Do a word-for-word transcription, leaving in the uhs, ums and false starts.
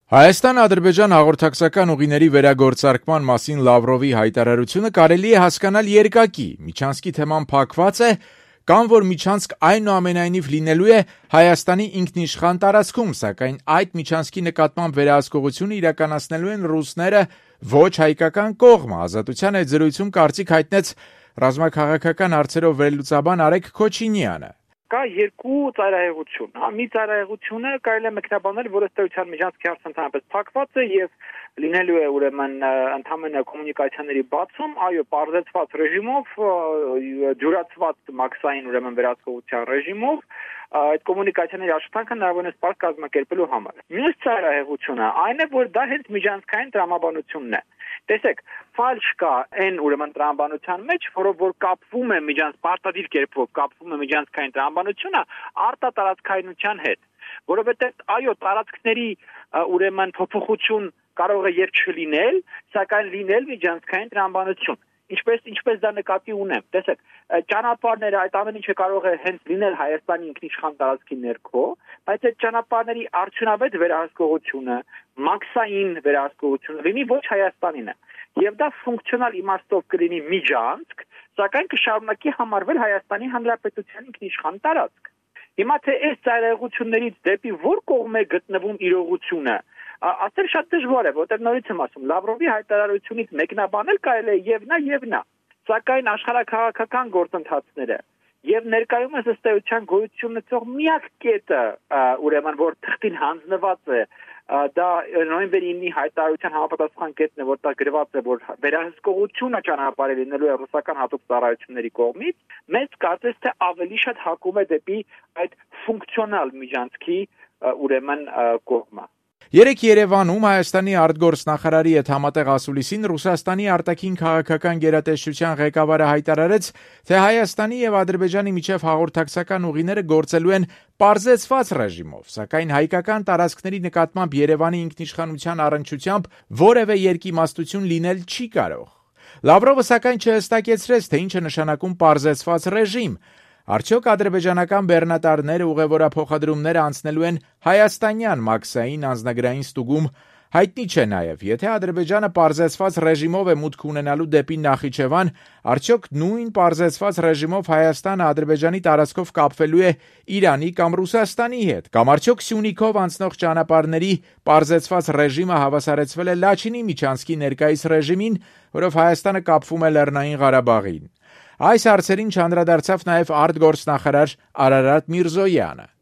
Հայաստան-Ադրբեջան հաղորդակցական ուղիների վերագործարկման մասին Լավրովի հայտարարությունը կարելի է հասկանալ երկակի, Միչանսկի թեման փակված է, կամ որ Միչանսկ այնուամենայնիվ լինելու է Հայաստանի ինքնիշխան տարածքում, սակայն այդ Միչանսկի նկատմամբ վերահսկողությունը իրականացնելու են ռուսները ոչ հայկական կողմը, Ազատության այդ զրույցում կարծիք հայտնեց ռազմաքաղաքական հարցերով վերլուծաբան Արեգ Քոչինյանը. Կա երկու ծայրահեղություն, հա, մի ծայրահեղությունը կարելի է մեկնաբանել, որ ըստ էության Միչանսկի հարցը ընդհանրապես փակված է եւ լինելու է ուրեմն ընդհանրապես կոմունիկացիաների բացում, այո, պարզեցված ռեժիմով, ջուրացված մաքսային ուրեմն վերահսկողության ռեժիմով, այդ կոմունիկացիաների աշխատանքը հնարավորինս պարզ կազմակերպելու համար։ Մյուս ծայրահեղությունը այն է, որ դա հենց միջանցքային տրամաբանությունն է։ Տեսեք, ֆալշ կա այն ուրեմն տրամաբանության մեջ, որով որ կապվում է միջանց պարտադիր կերպով կապվում է միջանցքային տրամաբանությունը արտատարածքայնության հետ, որովհետև այո, տարածքների ուրեմն փոփոխություն կարող է եւ չլինել, սակայն լինել միջանցքային տրամաբանություն։ Ինչպես ինչպես դա նկատի ունեմ, տեսեք, ճանապարհները այդ ամեն ինչը կարող է հենց լինել Հայաստանի ինքնիշխան տարածքի ներքո, բայց այդ ճանապարհների արդյունավետ վերահսկողությունը, մաքսային վերահսկողությունը լինի ոչ Հայաստանինը, եւ դա ֆունկցիոնալ իմաստով կլինի միջանցք, սակայն կշարունակի համարվել Հայաստանի Հանրապետության ինքնիշխան տարածք։ Հիմա թե այս ծայրահեղություններից դեպի որ կողմ է գտնվում իրողությունը, ասել շատ դժվար է, որտեղ նորից եմ ասում, Լավրովի հայտարարությունից մեկնաբանել կարելի է եւ նա եւ նա, սակայն աշխարհաքաղաքական գործընթացները եւ ներկայումս ըստ էության գոյություն ունեցող միակ կետը, ուրեմն որ թղթին հանձնված է, դա նոյեմբերի ինը հայտարարության համապատասխան կետն է, որտեղ գրված է, որ վերահսկողությունը ճանապարհի լինելու է ռուսական հատուկ ծառայությունների կողմից, մեծ կարծես թե ավելի շատ հակում է դեպի այդ ֆունկցիոնալ միջանցքի ուրեմն կողմը։ Երեկ Երևանում Հայաստանի արտգործնախարարի հետ համատեղ ասուլիսին Ռուսաստանի արտաքին քաղաքական գերատեսչության ղեկավարը հայտարարեց, թե Հայաստանի եւ Ադրբեջանի միջև հաղորդակցական ուղիները գործելու են պարզեցված ռեժիմով, սակայն հայկական տարածքների նկատմամբ Երևանի ինքնիշխանության առնչությամբ որևէ երկիմաստություն լինել չի կարող։ Լավրովը սակայն չհստակեցրեց, թե ինչ է նշանակում պարզեցված ռեժիմ։ Արդյոք ադրբեջանական բեռնատարները ուղևորափոխադրումները անցնելու են հայաստանյան մաքսային անձնագրային ստուգում, հայտնի չէ նաև, եթե Ադրբեջանը պարզեցված ռեժիմով է մուտք ունենալու դեպի Նախիջևան, արդյոք նույն պարզեցված ռեժիմով Հայաստանը Ադրբեջանի տարածքով կապվելու է Իրանի կամ Ռուսաստանի հետ, կամ արդյոք Սյունիքով անցնող ճանապարհների պարզեցված ռեժիմը հավասարեցվել է Լաչինի Միչանսկի ներկայիս ռեժիմին, որով Հայաստանը կապվում է Լեռնային Ղարաբաղին։ Այս հարցերին չանդրադարձավ նաև արտգործնախարար Արարատ Միրզոյանը։